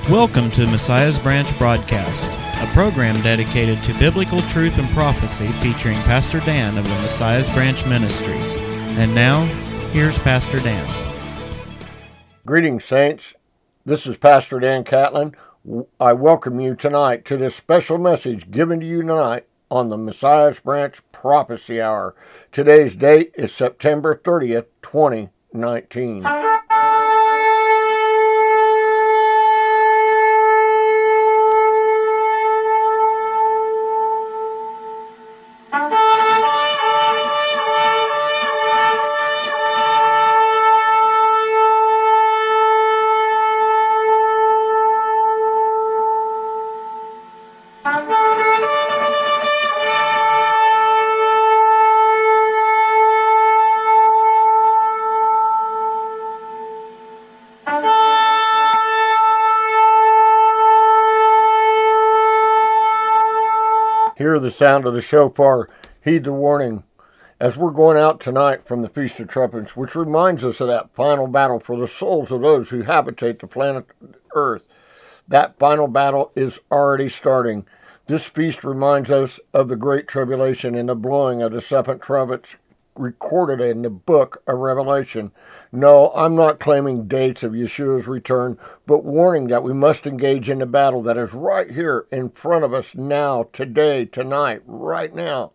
Welcome to Messiah's Branch Broadcast, a program dedicated to biblical truth and prophecy featuring Pastor Dan of the Messiah's Branch Ministry. And now, here's Pastor Dan. Greetings, saints. This is Pastor Dan Catlin. I welcome you tonight to this special message given to you tonight on the Messiah's Branch Prophecy Hour. Today's date is September 30th, 2019. Hear the sound of the shofar, heed the warning. As we're going out tonight from the Feast of Trumpets, which reminds us of that final battle for the souls of those who habitate the planet Earth. That final battle is already starting. This feast reminds us of the Great Tribulation and the blowing of the seven trumpets recorded in the book of Revelation. No, I'm not claiming dates of Yeshua's return, but warning that we must engage in the battle that is right here in front of us now, today, tonight, right now.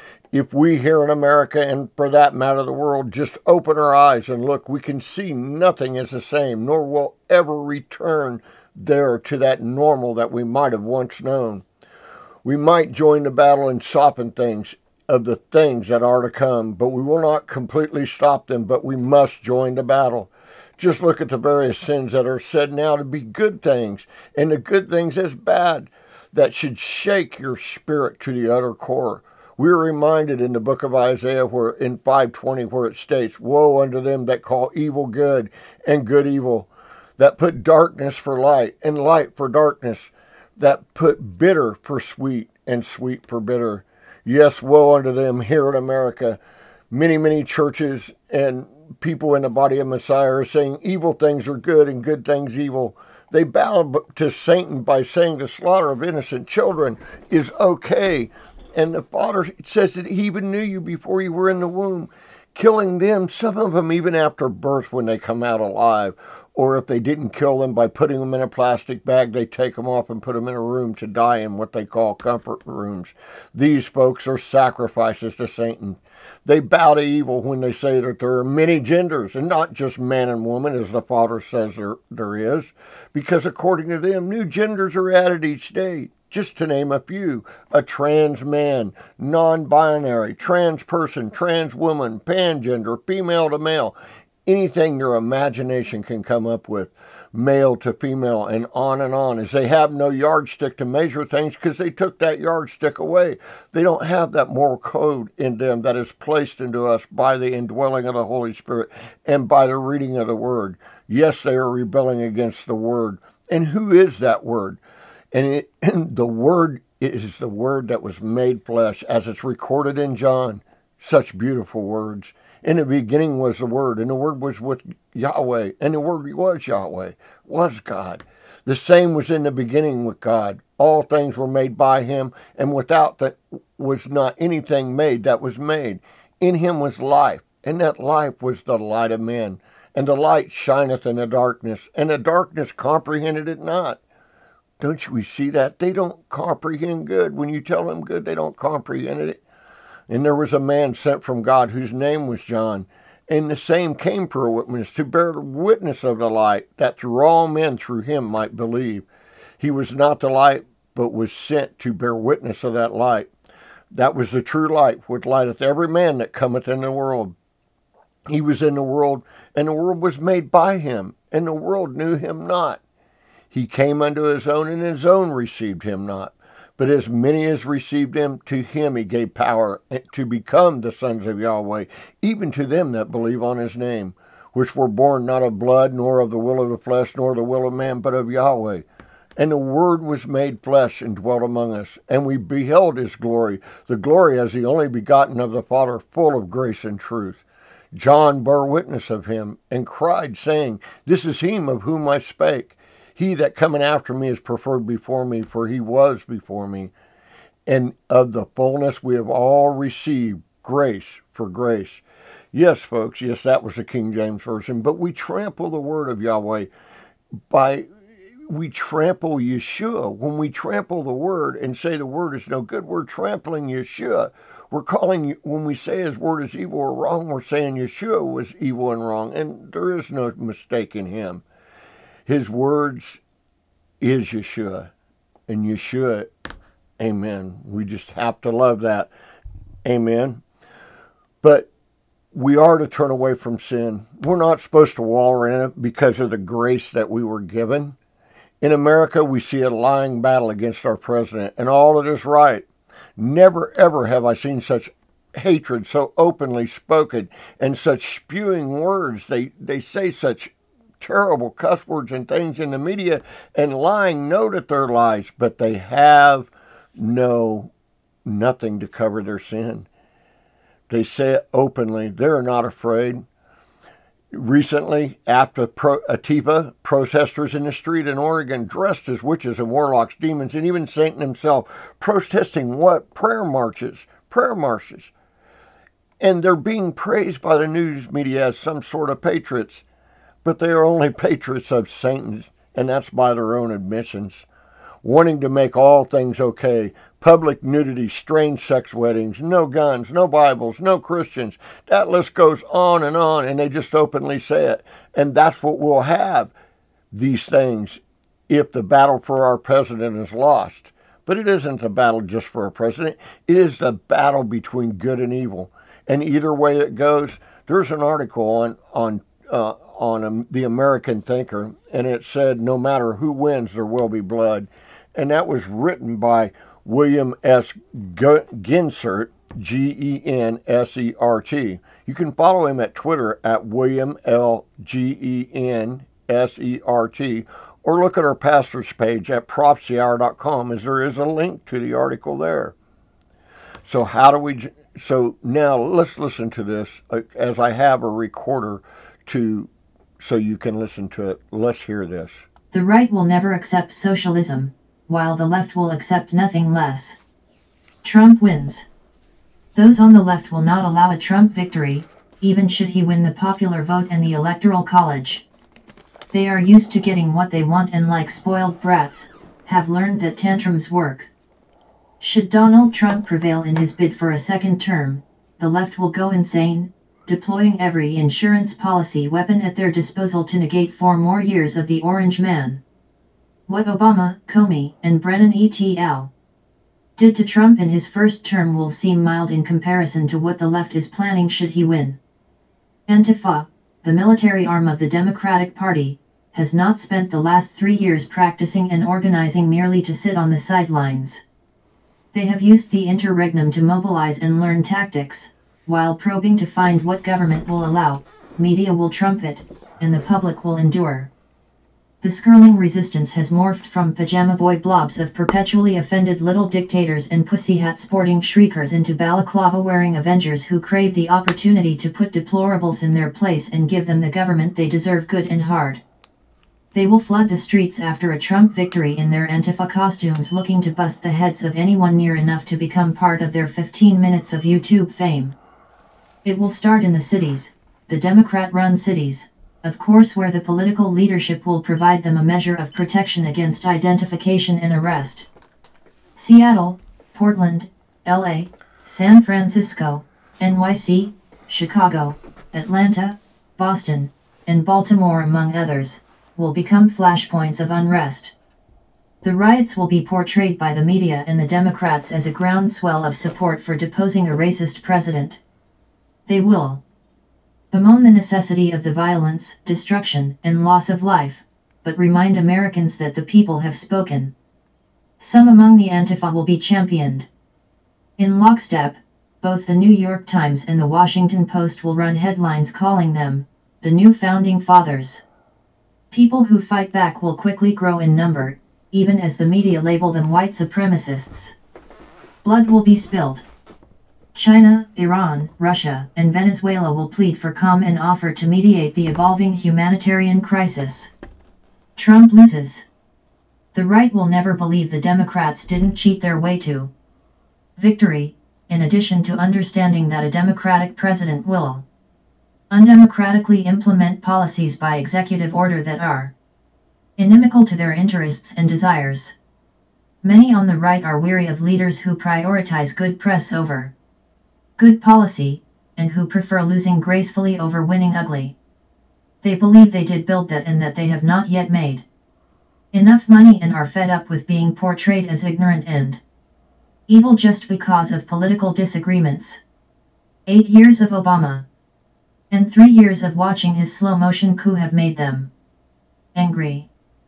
If we here in America, and for that matter the world, just open our eyes and look, we can see nothing is the same, nor will ever return there to that normal that we might have once known. We might join the battle and soften things of the things that are to come, but we will not completely stop them, but we must join the battle. Just look at the various sins that are said now to be good things, and the good things as bad, that should shake your spirit to the utter core. We are reminded in the book of Isaiah, where in 5:20, where it states, "Woe unto them that call evil good, and good evil, that put darkness for light, and light for darkness, that put bitter for sweet, and sweet for bitter." Yes, woe unto them here in America. Many churches and people in the body of Messiah are saying evil things are good and good things evil. They bow to Satan by saying the slaughter of innocent children is okay. And the Father says that he even knew you before you were in the womb, killing them, some of them even after birth when they come out alive. Or if they didn't kill them by putting them in a plastic bag, they take them off and put them in a room to die in what they call comfort rooms. These folks are sacrifices to Satan. They bow to evil when they say that there are many genders and not just man and woman, as the Father says there is. Because according to them, new genders are added each day. Just to name a few: a trans man, non-binary, trans person, trans woman, pangender, female to male. Anything your imagination can come up with, male to female, and on, as they have no yardstick to measure things because they took that yardstick away. They don't have that moral code in them that is placed into us by the indwelling of the Holy Spirit and by the reading of the Word. Yes, they are rebelling against the Word. And who is that Word? And the Word is the Word that was made flesh, as it's recorded in John. Such beautiful words. In the beginning was the Word, and the Word was with Yahweh, and the Word was Yahweh, was God. The same was in the beginning with God. All things were made by him, and without that was not anything made that was made. In him was life, and that life was the light of men. And the light shineth in the darkness, and the darkness comprehended it not. Don't we see that? They don't comprehend good. When you tell them good, they don't comprehend it. And there was a man sent from God whose name was John, and the same came for a witness, to bear witness of the light, that through all men through him might believe. He was not the light, but was sent to bear witness of that light. That was the true light, which lighteth every man that cometh in the world. He was in the world, and the world was made by him, and the world knew him not. He came unto his own, and his own received him not. But as many as received him, to him he gave power to become the sons of Yahweh, even to them that believe on his name, which were born not of blood, nor of the will of the flesh, nor the will of man, but of Yahweh. And the Word was made flesh and dwelt among us, and we beheld his glory, the glory as the only begotten of the Father, full of grace and truth. John bare witness of him, and cried, saying, This is he of whom I spake. He that cometh after me is preferred before me, for he was before me. And of the fullness we have all received grace for grace. Yes, folks, yes, that was the King James Version. But we trample the word of Yahweh we trample Yeshua. When we trample the word and say the word is no good, we're trampling Yeshua. We're calling, when we say his word is evil or wrong, we're saying Yeshua was evil and wrong, and there is no mistake in him. His words is Yeshua, and Yeshua, amen. We just have to love that, amen. But we are to turn away from sin. We're not supposed to wallow in it because of the grace that we were given. In America, we see a lying battle against our president, and all that is right. Never, ever have I seen such hatred so openly spoken and such spewing words. They say such terrible cuss words and things in the media, and lying know that they're lies, but they have nothing to cover their sin. They say it openly. They're not afraid. Recently, after Antifa, protesters in the street in Oregon dressed as witches and warlocks, demons, and even Satan himself, protesting what? Prayer marches. And they're being praised by the news media as some sort of patriots, but they are only patriots of Satan, and that's by their own admissions. Wanting to make all things okay, public nudity, strange sex weddings, no guns, no Bibles, no Christians. That list goes on, and they just openly say it. And that's what we'll have, these things, if the battle for our president is lost. But it isn't a battle just for a president. It is the battle between good and evil. And either way it goes, there's an article on the American Thinker, and it said, no matter who wins, there will be blood. And that was written by William S. Gensert, Gensert. You can follow him at Twitter at William L. Gensert, or look at our pastor's page at prophecyhour.com, as there is a link to the article there. So now let's listen to this, as I have a recorder so you can listen to it. Let's hear this. The right will never accept socialism, while the left will accept nothing less. Trump wins. Those on the left will not allow a Trump victory, even should he win the popular vote and the Electoral College. They are used to getting what they want and, like spoiled brats, have learned that tantrums work. Should Donald Trump prevail in his bid for a second term, the left will go insane, deploying every insurance policy weapon at their disposal to negate 4 more years of the Orange Man. What Obama, Comey, and Brennan et.al. did to Trump in his first term will seem mild in comparison to what the left is planning should he win. Antifa, the military arm of the Democratic Party, has not spent the last 3 years practicing and organizing merely to sit on the sidelines. They have used the interregnum to mobilize and learn tactics, while probing to find what government will allow, media will trumpet, and the public will endure. The skirling resistance has morphed from pajama boy blobs of perpetually offended little dictators and pussy hat sporting shriekers into balaclava wearing Avengers who crave the opportunity to put deplorables in their place and give them the government they deserve good and hard. They will flood the streets after a Trump victory in their Antifa costumes, looking to bust the heads of anyone near enough to become part of their 15 minutes of YouTube fame. It will start in the cities, the Democrat-run cities, of course, where the political leadership will provide them a measure of protection against identification and arrest. Seattle, Portland, LA, San Francisco, NYC, Chicago, Atlanta, Boston, and Baltimore, among others, will become flashpoints of unrest. The riots will be portrayed by the media and the Democrats as a groundswell of support for deposing a racist president. They will bemoan the necessity of the violence, destruction, and loss of life, but remind Americans that the people have spoken. Some among the Antifa will be championed. In lockstep, both the New York Times and the Washington Post will run headlines calling them the new founding fathers. People who fight back will quickly grow in number, even as the media label them white supremacists. Blood will be spilled. China, Iran, Russia, and Venezuela will plead for calm and offer to mediate the evolving humanitarian crisis. Trump loses. The right will never believe the Democrats didn't cheat their way to victory, in addition to understanding that a Democratic president will undemocratically implement policies by executive order that are inimical to their interests and desires. Many on the right are weary of leaders who prioritize good press over good policy, and who prefer losing gracefully over winning ugly. They believe they did build that and that they have not yet made enough money and are fed up with being portrayed as ignorant and evil just because of political disagreements. 8 years of Obama and 3 years of watching his slow-motion coup have made them angry.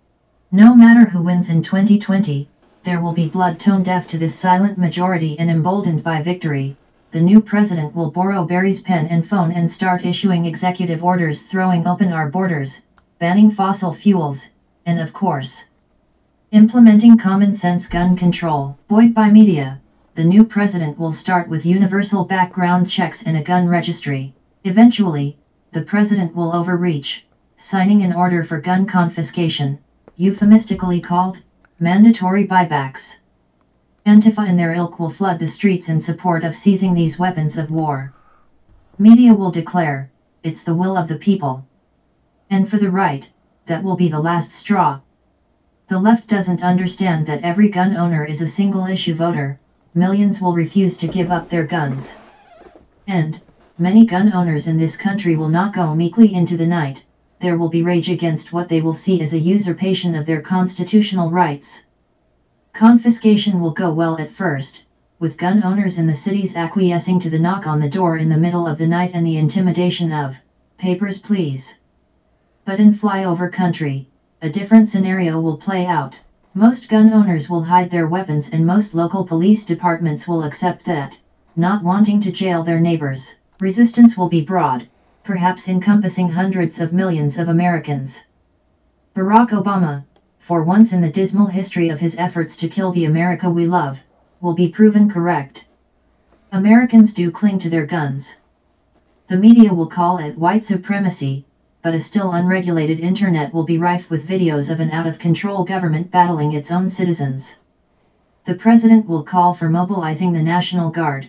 No matter who wins in 2020, there will be blood tone deaf to this silent majority, and emboldened by victory, the new president will borrow Barry's pen and phone and start issuing executive orders throwing open our borders, banning fossil fuels, and of course, implementing common sense gun control. Buoyed by media, the new president will start with universal background checks and a gun registry. Eventually, the president will overreach, signing an order for gun confiscation, euphemistically called mandatory buybacks. Antifa and their ilk will flood the streets in support of seizing these weapons of war. Media will declare, it's the will of the people. And for the right, that will be the last straw. The left doesn't understand that every gun owner is a single-issue voter. Millions will refuse to give up their guns. And many gun owners in this country will not go meekly into the night. There will be rage against what they will see as a usurpation of their constitutional rights. Confiscation will go well at first, with gun owners in the cities acquiescing to the knock on the door in the middle of the night and the intimidation of, "Papers please." But in flyover country, a different scenario will play out. Most gun owners will hide their weapons and most local police departments will accept that, not wanting to jail their neighbors. Resistance will be broad, perhaps encompassing hundreds of millions of Americans. Barack Obama, for once in the dismal history of his efforts to kill the America we love, will be proven correct. Americans do cling to their guns. The media will call it white supremacy, but a still unregulated internet will be rife with videos of an out-of-control government battling its own citizens. The president will call for mobilizing the National Guard.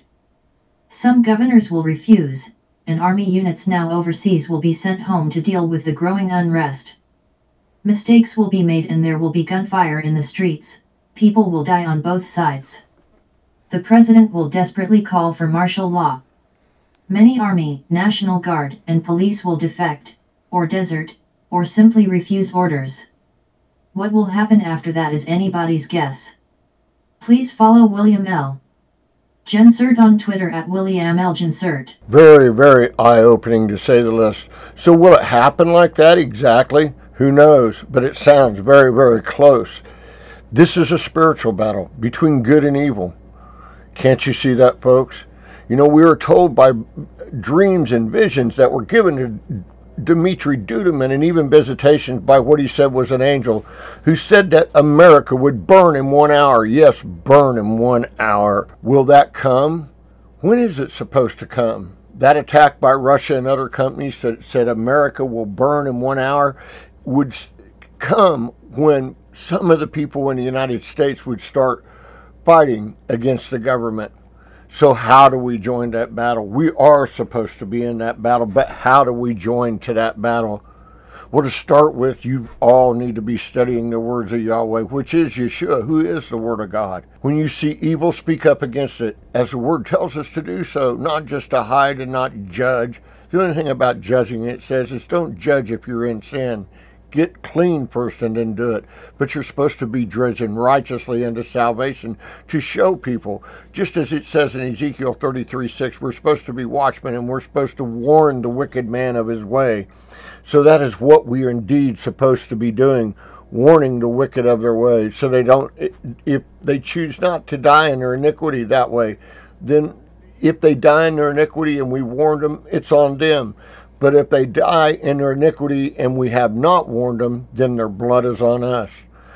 Some governors will refuse, and army units now overseas will be sent home to deal with the growing unrest. Mistakes will be made and there will be gunfire in the streets. People will die on both sides. The president will desperately call for martial law. Many army, National Guard, and police will defect, or desert, or simply refuse orders. What will happen after that is anybody's guess. Please follow William L. Gensert on Twitter at William L. Gensert. Very, very eye-opening to say the least. So will it happen like that exactly? Who knows? But it sounds very, very close. This is a spiritual battle between good and evil. Can't you see that, folks? You know, we were told by dreams and visions that were given to Dmitri Duduman and even visitations by what he said was an angel who said that America would burn in 1 hour. Yes, burn in 1 hour. Will that come? When is it supposed to come? That attack by Russia and other companies that said America will burn in 1 hour would come when some of the people in the United States would start fighting against the government. So how do we join that battle? We are supposed to be in that battle, but how do we join to that battle? Well, to start with, you all need to be studying the words of Yahweh, which is Yeshua, who is the Word of God. When you see evil, speak up against it, as the Word tells us to do so, not just to hide and not judge. The only thing about judging, it says, is don't judge if you're in sin. Get clean first and then do it. But you're supposed to be dredging righteously into salvation to show people. Just as it says in Ezekiel 33:6, we're supposed to be watchmen and we're supposed to warn the wicked man of his way. So that is what we are indeed supposed to be doing, warning the wicked of their way. So they don't, if they choose not to die in their iniquity that way, then if they die in their iniquity and we warned them, it's on them. But if they die in their iniquity and we have not warned them, then their blood is on us.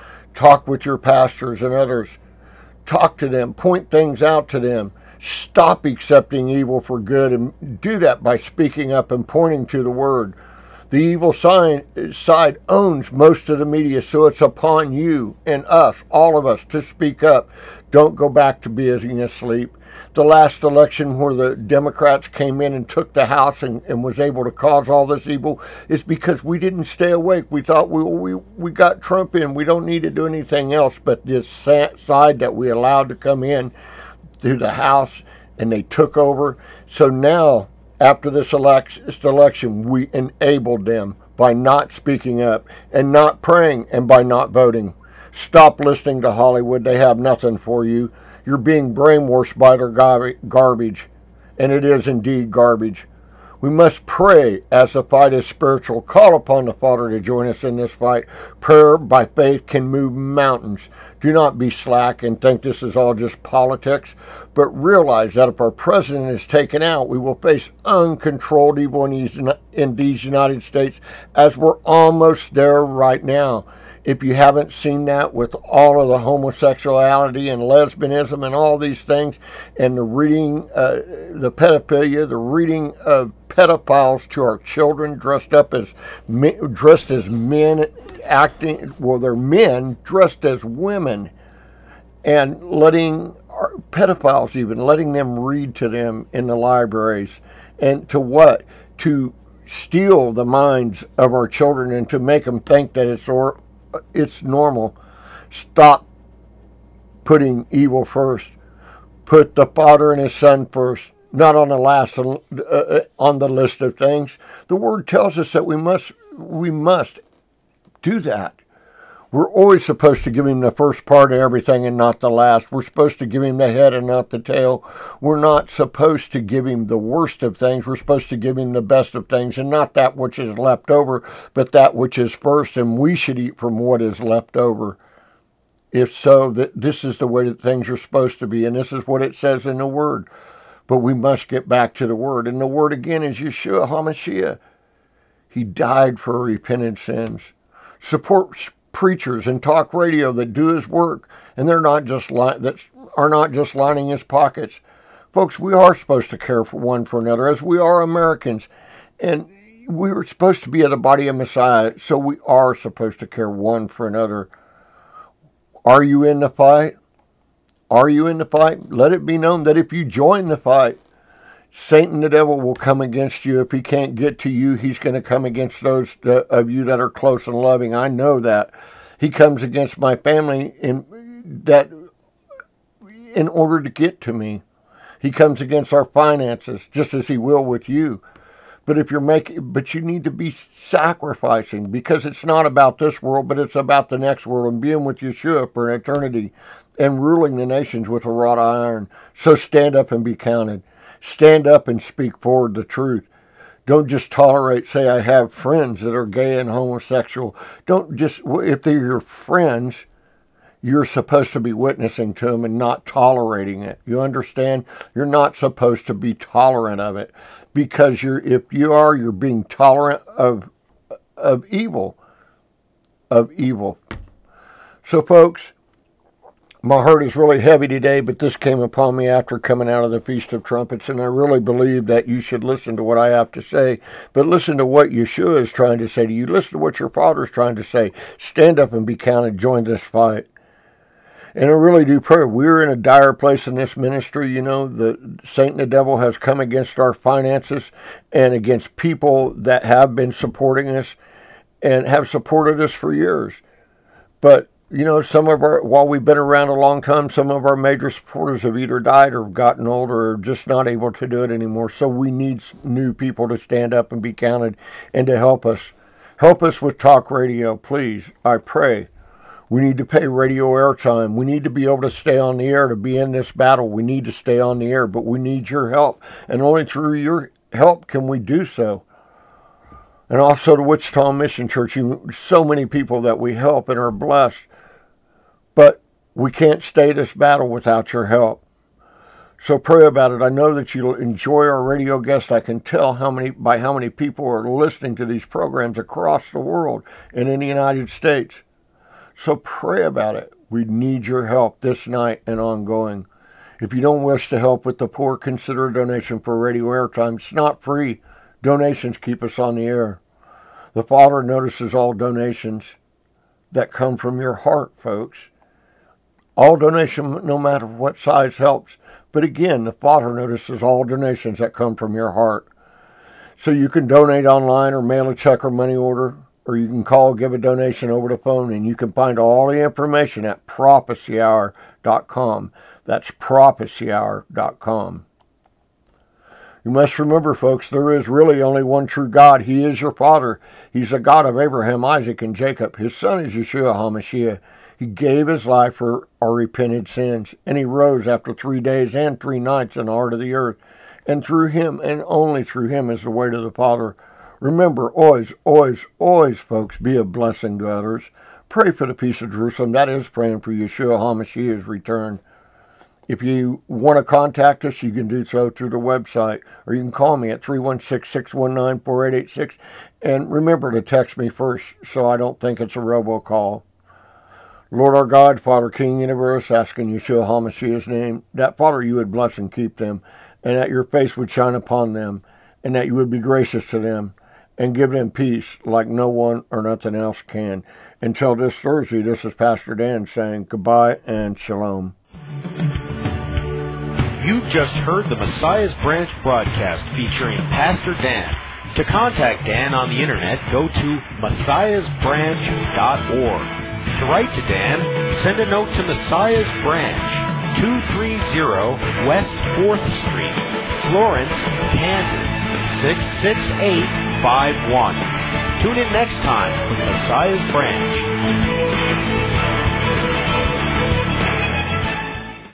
Talk with your pastors and others. Talk to them. Point things out to them. Stop accepting evil for good and do that by speaking up and pointing to the Word. The evil side owns most of the media, so it's upon you and us, all of us, to speak up. Don't go back to being asleep. The last election where the Democrats came in and took the House and was able to cause all this evil is because we didn't stay awake. We thought we got Trump in. We don't need to do anything else. But this side that we allowed to come in through the House, and they took over. So now, after this election, we enabled them by not speaking up and not praying and by not voting. Stop listening to Hollywood. They have nothing for you. You're being brainwashed by their garbage, and it is indeed garbage. We must pray as the fight is spiritual. Call upon the Father to join us in this fight. Prayer by faith can move mountains. Do not be slack and think this is all just politics, but realize that if our president is taken out, we will face uncontrolled evil in these United States, as we're almost there right now. If you haven't seen that with all of the homosexuality and lesbianism and all these things, and the reading, the pedophilia, the reading of pedophiles to our children dressed as men, acting, well, they're men dressed as women, and letting pedophiles, even letting them read to them in the libraries, and to what? To steal the minds of our children and to make them think that it's normal. Stop putting evil first. Put the Father and His Son first, not on the last on the list of things. The Word tells us that we must do that. We're always supposed to give Him the first part of everything and not the last. We're supposed to give Him the head and not the tail. We're not supposed to give Him the worst of things. We're supposed to give Him the best of things, and not that which is left over, but that which is first, and we should eat from what is left over. If so, this is the way that things are supposed to be, and this is what it says in the Word. But we must get back to the Word, and the Word again is Yeshua HaMashiach. He died for repentant sins. Support preachers and talk radio that do His work, and they're not just lining His pockets. Folks, we are supposed to care for one for another, as we are Americans, and we are supposed to be the body of Messiah, so we are supposed to care one for another. Are you in the fight? Are you in the fight? Let it be known that if you join the fight, Satan, the devil, will come against you. If he can't get to you, he's going to come against those of you that are close and loving. I know that. He comes against my family in order to get to me. He comes against our finances, just as he will with you. But you need to be sacrificing, because it's not about this world, but it's about the next world, and being with Yeshua for an eternity and ruling the nations with a rod of iron. So stand up and be counted. Stand up and speak forward the truth. Don't just say I have friends that are gay and homosexual. If they're your friends, you're supposed to be witnessing to them and not tolerating it. You understand? You're not supposed to be tolerant of it, because if you are, you're being tolerant of evil. So folks, my heart is really heavy today, but this came upon me after coming out of the Feast of Trumpets, and I really believe that you should listen to what I have to say, but listen to what Yeshua is trying to say to you. Listen to what your Father is trying to say. Stand up and be counted. Join this fight. And I really do pray. We're in a dire place in this ministry. You know, Satan, the devil, has come against our finances and against people that have been supporting us and have supported us for years. But you know, while we've been around a long time, some of our major supporters have either died or gotten older or just not able to do it anymore. So we need new people to stand up and be counted and to help us. Help us with talk radio, please. I pray. We need to pay radio airtime. We need to be able to stay on the air to be in this battle. We need to stay on the air, but we need your help. And only through your help can we do so. And also the Wichita Mission Church, so many people that we help and are blessed. But we can't stay this battle without your help. So pray about it. I know that you'll enjoy our radio guests. I can tell by how many people are listening to these programs across the world and in the United States. So pray about it. We need your help this night and ongoing. If you don't wish to help with the poor, consider a donation for radio airtime. It's not free. Donations keep us on the air. The Father notices all donations that come from your heart, folks. All donation, no matter what size, helps. But again, the Father notices all donations that come from your heart. So you can donate online or mail a check or money order, or you can call, give a donation over the phone, and you can find all the information at prophecyhour.com. That's prophecyhour.com. You must remember, folks, there is really only one true God. He is your Father. He's the God of Abraham, Isaac, and Jacob. His Son is Yeshua HaMashiach. He gave his life for our repented sins, and he rose after 3 days and 3 nights in the heart of the earth. And through him, and only through him, is the way to the Father. Remember, always, always, always, folks, be a blessing to others. Pray for the peace of Jerusalem. That is praying for Yeshua HaMashiach's return. If you want to contact us, you can do so through the website, or you can call me at 316-619-4886. And remember to text me first so I don't think it's a robocall. Lord our God, Father, King, Universe, asking Yeshua HaMashiach's name, that, Father, you would bless and keep them, and that your face would shine upon them, and that you would be gracious to them, and give them peace like no one or nothing else can. Until this Thursday, this is Pastor Dan saying goodbye and shalom. You've just heard the Messiah's Branch broadcast featuring Pastor Dan. To contact Dan on the internet, go to messiahsbranch.org. To write to Dan, send a note to Messiah's Branch, 230 West 4th Street, Florence, Kansas, 66851. Tune in next time for Messiah's Branch.